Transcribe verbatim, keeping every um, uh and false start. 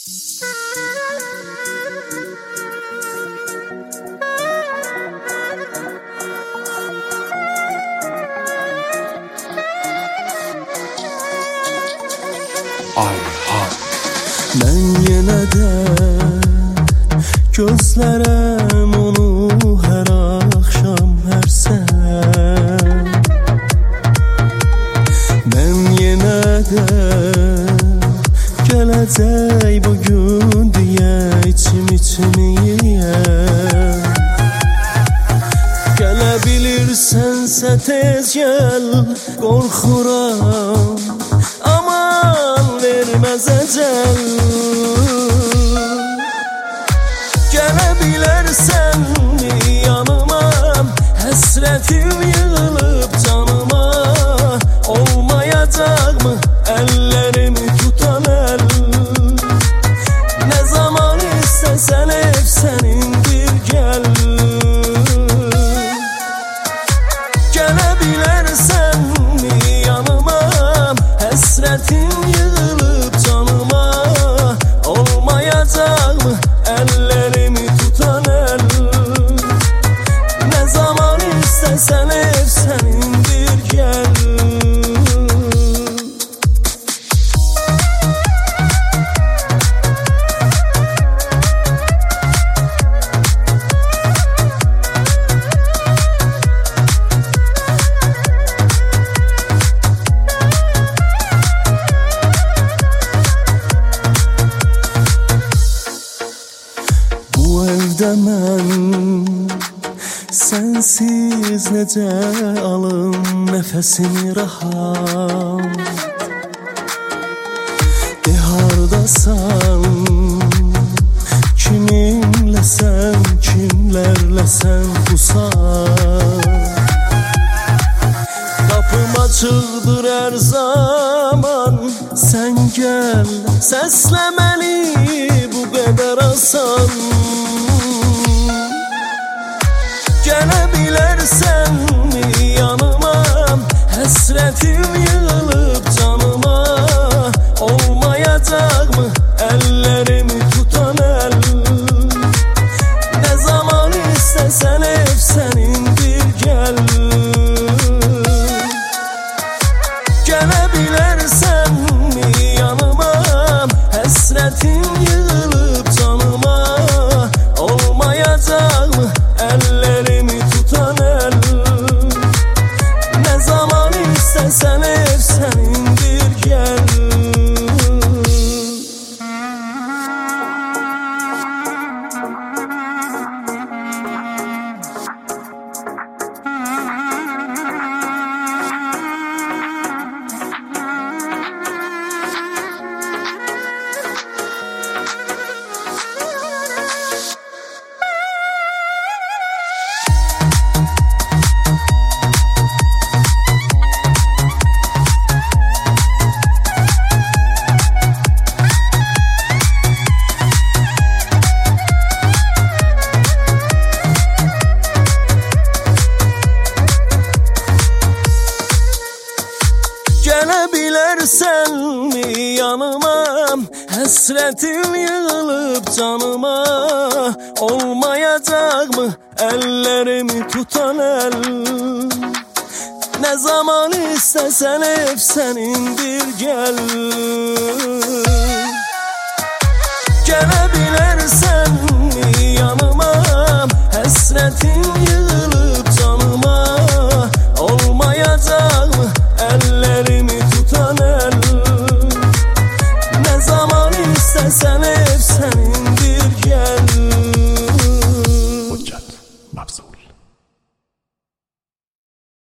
Ben yenə də gözlərəm onu hər axşam, hər səhər. Ben yenə də gələcək bugün deyə içim içimi yeyər. Gələ bilirsənsə tez gəl, qorxuram verməz əcəl. Gələ bilərsənmi yanıma, həsrətim yığılıb canıma. Olmayacaqmı əllərimi tutan əl? Nə zaman istəsən ev sənindir, gəl. Gələ bilərsənmi yanıma, həsrətim yığılıb canıma. Olmayacaqmı əllərimi tutan əl? Nə zaman istəsən ev sənindir, gəl. Mən sensiz necə alım nəfəsimi rahat? De hardasan, kiminləsən, kimlərləsən bu saat? Qapım açıqdır hər zaman, sən gəl, səslə məni bu qədər asan. Gələ bilərsənmi yanıma, həsrətim yığılıb canıma. Olmayacaqmı əllərimi tutan əl? Nə zaman istəsən ev sənindir, gəl. Gələ bilərsənmi yanıma, həsrətim yığılıb canıma. Olmayacaqmı əllərimi tutan əl? Nə zaman istəsən ev sənindir, gəl. Gələ bilərsənmi yanıma, həsrətim yığılıb canıma. Olmayacaqmı əllərimi tutan əl? Nə zaman istəsən ev sənindir, gəl. Gələ bilərsənmi yanıma, həsrətim